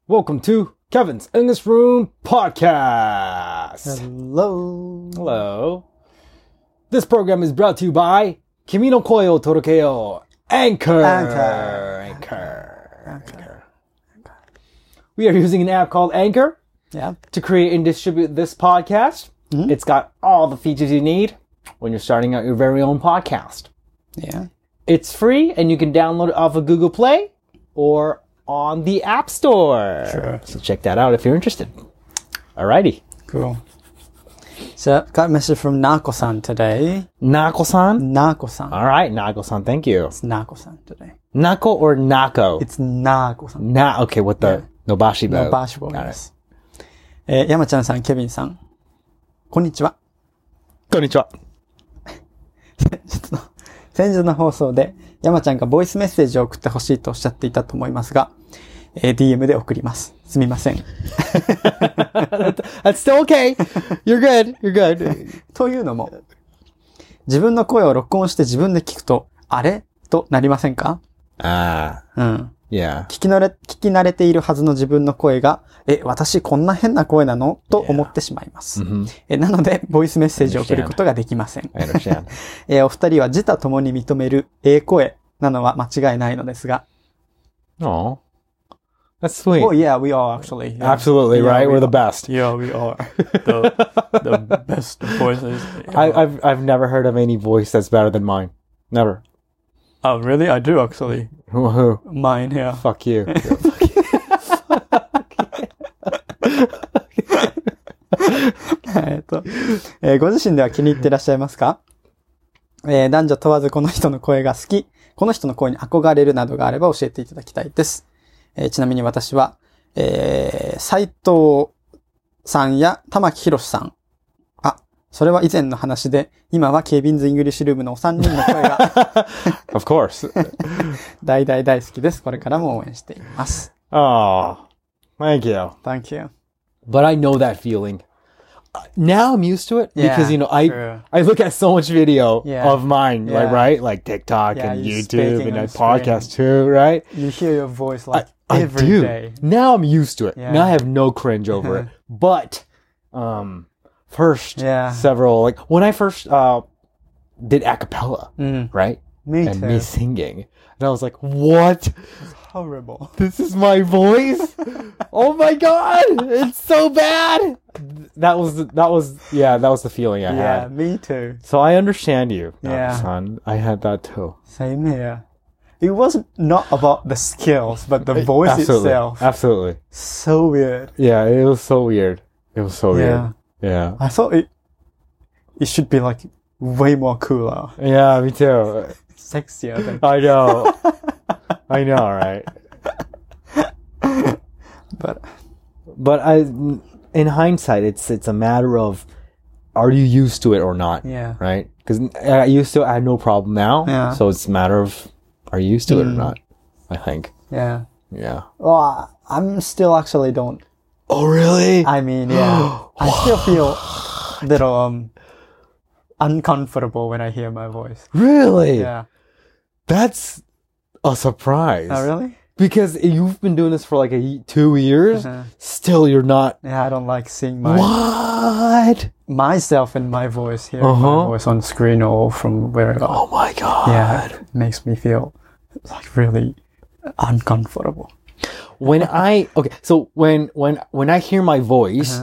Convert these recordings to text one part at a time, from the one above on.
Welcome to Kevin's English Room Podcast. Hello. Hello. This program is brought to you by Kimi no Koi o Torokeo Anchor. We are using an app called Anchor to create and distribute this podcast. Mm-hmm. It's got all the features you need when you're starting out your very own podcast. Yeah. It's free and you can download it off of Google Play or on the App Store. Sure. So check that out if you're interested. Alrighty. Cool. So, got a message from Nako-san today. Nako-san? Nako-san. Alright, Nako-san, thank you. It's Nako-san today. Nako or Nako? It's Nako-san. Okay, with the Nobashi bow. Nobashi bow, yes. 山ちゃんさん、ケビンさん。こんにちは。 こんにちは。 先日の放送で、山ちゃんがボイスメッセージを送ってほしいとおっしゃっていたと思いますが、DM で送ります。すみません。 That's still okay. You're good. You're good. というのも、自分の声を録音して自分で聞くと、あれとなりませんか？うん。 Yeah. 聞き慣れているはずの自分の声が、私こんな変な声なのと思ってしまいます。 Mm-hmm. なので、ボイスメッセージを送ることができません。 I understand. お二人は自他ともに認める声なのは間違いないのですが。 Oh, that's sweet. Oh yeah, we are actually. Yeah. Absolutely, yeah, right? We're the best. Yeah, we are. The best voices. I've never heard of any voice that's better than mine. Never. Oh, really? I do actually. Who? Mine, yeah. Fuck you. ご自身では気に入っていらっしゃいますか？男女問わずこの人の声が好き、この人の声に憧れるなどがあれば教えていただきたいです。ちなみに私は、斉藤さんや玉木宏さん。それは以前の話で、今はケビンズ・イングリッシュルームのお三人の声が Of course. 大好きです。これからも応援しています。 Oh, thank you. Thank you. But I know that feeling. Now I'm used to it because, true. I look at so much video of mine, Yeah. like TikTok and YouTube and screen. podcast too, right? You hear your voice like I every do. day. Now I'm used to it. Yeah. Now I have no cringe over it. But, first several, like when I first, did a cappella, right? Me and too. me singing. And I was like, what? It's horrible. This is my voice? Oh my God. It's so bad. That was the feeling I had. Yeah, me too. So I understand you, Yeah. son. I had that too. Same here. It wasn't not about the skills, but the voice Absolutely. itself. Absolutely. So weird. Yeah, it was so weird. It was so weird. Yeah. I thought it should be like way more cooler. Yeah, me too. Sexier. I know. I know, right? But in hindsight, it's a matter of, are you used to it or not? Yeah. Right? Because I had no problem now. Yeah. So it's a matter of, are you used to it or not? I think. Yeah. Yeah. Well, I'm still actually don't. Oh, really? I mean, yeah. I still feel a little uncomfortable when I hear my voice. Really? Yeah. That's a surprise. Oh, really? Because you've been doing this for like 2 years, still you're not. Yeah, I don't like seeing myself and my voice, hearing my voice on screen or from wherever. Oh my God. Yeah, it makes me feel like really uncomfortable. When I hear my voice,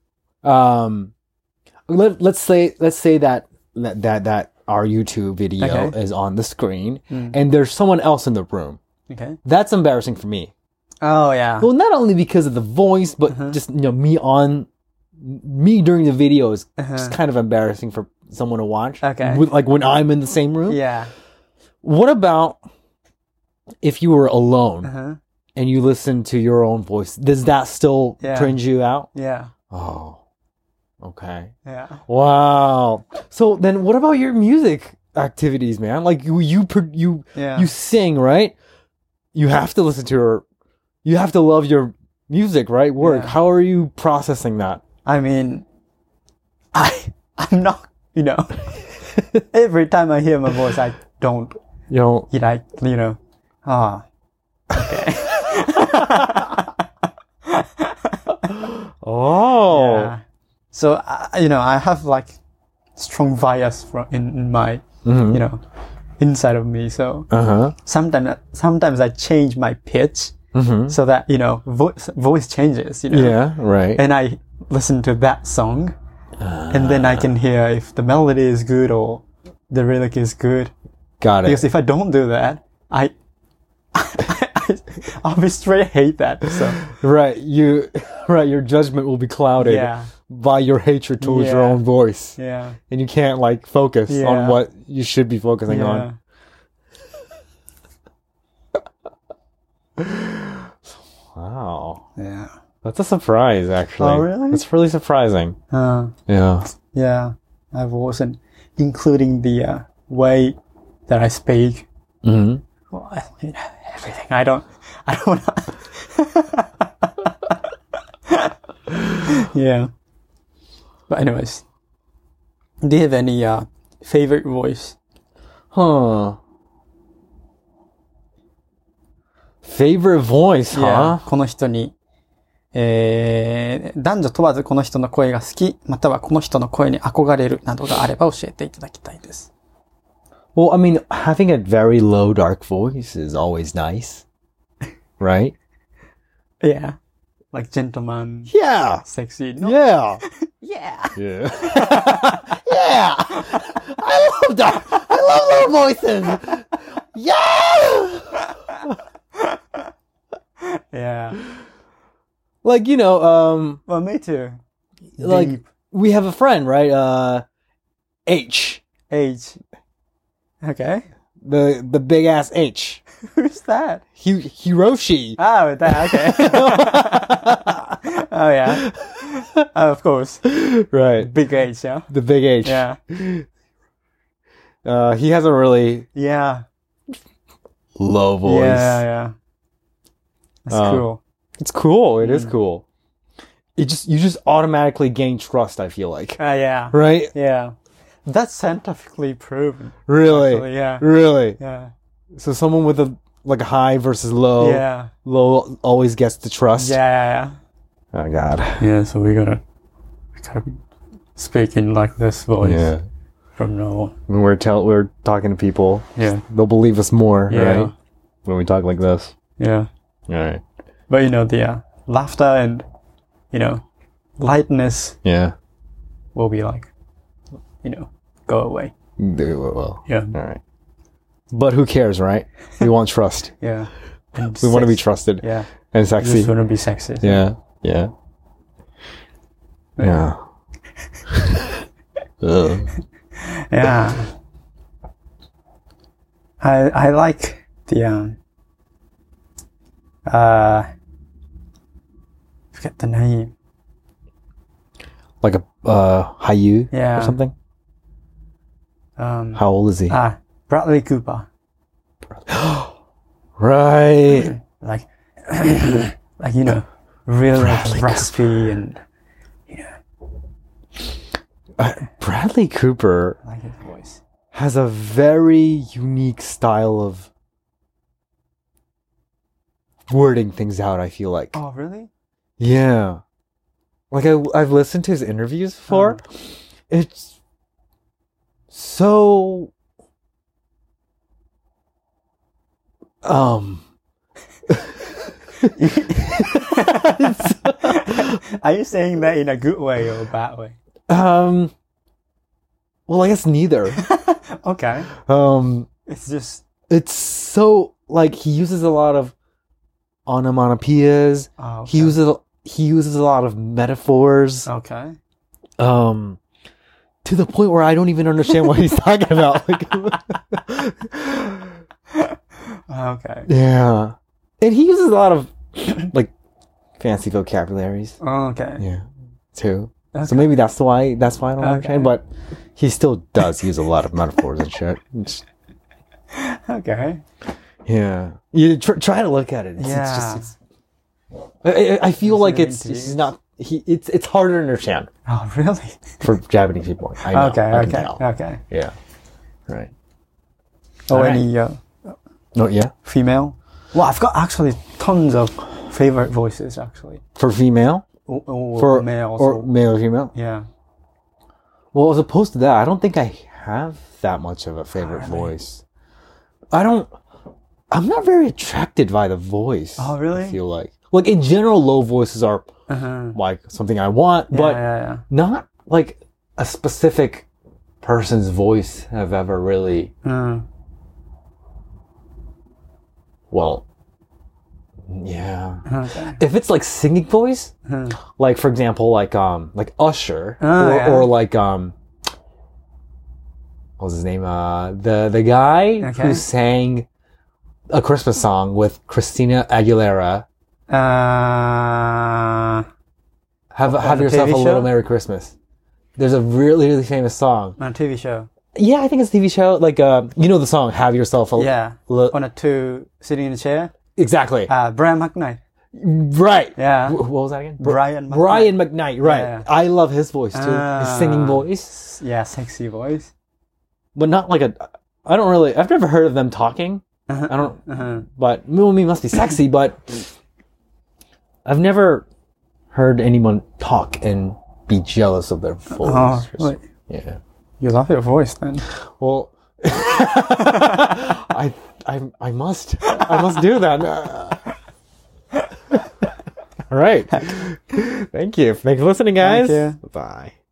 let's say that our YouTube video is on the screen and there's someone else in the room. Okay. That's embarrassing for me. Oh yeah. Well, not only because of the voice, but just me during the video is just kind of embarrassing for someone to watch. Okay. Like when I'm in the same room. Yeah. What about if you were alone and you listen to your own voice? Does that still cringe you out? Yeah. Oh. Okay. Yeah. Wow. So then what about your music activities, man? Like you sing, right? You have to you have to love your music, right? Work. Yeah. How are you processing that? I mean, I'm not, every time I hear my voice, I don't, okay. So, I have like strong bias in my, inside of me. So sometimes I change my pitch so that, voice changes, Yeah, right. And I listen to that song and then I can hear if the melody is good or the lyric is good. Got it. Because if I don't do that, I'll be straight hate that. So Right, your judgment will be clouded by your hatred towards your own voice. Yeah. And you can't like focus on what you should be focusing on. Wow. Yeah. That's a surprise, actually. Oh, really? It's really surprising. Yeah. Yeah. I wasn't including the way that I speak. Mm-hmm. Well, everything. I don't Yeah. But anyways, do you have any favorite voice? Favorite voice, huh? この人に、男女問わずこの人の声が好き、またはこの人の声に憧れるなどがあれば教えていただきたいです。 Well, I mean, having a very low, dark voice is always nice, right? Yeah. Like gentleman. Yeah. Sexy. No? Yeah. Yeah. Yeah. Yeah. I love that. I love low voices. Yeah. Yeah. Like, well, me too. Like, Deep. we have a friend, right? H. Okay. The big ass H. Who's that? Hiroshi. Oh, that, okay. Oh, yeah. Oh, of course. Right. Big H, yeah? The big H. Yeah. He has a really low voice. Yeah. That's cool. It's cool. It is cool. You just automatically gain trust, I feel like. Yeah. Right? Yeah. That's scientifically proven. Really? Actually, yeah. Really? Yeah. So someone with a high versus low. Yeah. Low always gets the trust. Yeah. Oh God. Yeah, so we gotta speak in like this voice. Yeah. From now on. When we're talking to people. Yeah. They'll believe us more, Yeah. right? When we talk like this. Yeah. All right. But the laughter and lightness will be like go away. Well. Yeah. All right. But who cares, right? We want trust. Yeah. And we want to be trusted. Yeah. And We sexy. just want to be sexy. Yeah. Yeah. Yeah. Ugh. Yeah. I like the forget the name. Like a Hayu Yeah. or something? How old is he? Bradley Cooper. Right. Like really Bradley raspy and Bradley Cooper I like his voice. has a very unique style of wording things out, I feel like. Oh, really? Yeah. Like I've listened to his interviews before. It's so Are you saying that in a good way or a bad way? well, I guess neither. Okay. It's just It's so like he uses a lot of onomatopoeias. oh, okay. He uses a lot of metaphors. Okay. To the point where I don't even understand what he's talking about. Like, Okay. yeah. And he uses a lot of like fancy vocabularies. Okay. Yeah. Too. Okay. So maybe that's why I don't Okay. understand, but he still does use a lot of metaphors and shit. Okay. Yeah. You try to look at it. I feel like really it's into not it's harder to understand Oh, really? for Japanese people. I know. Okay. I can Okay. tell. Okay. Yeah. Right. Or Alright. any Oh yeah. female? Well, I've got actually tons of favorite voices. Actually. For female? or male. Or male or female? Yeah. Well, as opposed to that, I don't think I have that much of a favorite voice. I'm not very attracted by the voice. Oh, really? I feel like in general, low voices are like something I want, but not like a specific person's voice have ever really. Well, yeah. Okay. If it's like singing voice, like for example, like Usher, or like what was his name? The guy who sang a Christmas song with Christina Aguilera. Have yourself a little Merry Christmas. There's a really, really famous song. On a TV show. Yeah, I think it's a TV show. Like, you know the song, Have Yourself a... Yeah. On a two sitting in a chair. Exactly. Brian McKnight. Right. Yeah. What was that again? Brian McKnight, right. Yeah. I love his voice too. His singing voice. Yeah, sexy voice. But not like I've never heard of them talking. I don't, but Moomy must be sexy, but I've never heard anyone talk and be jealous of their voice. Oh, really? Yeah. You love your voice then. Well, I must do that. All right. Thank you. Thanks for listening, guys. Thank you. Bye.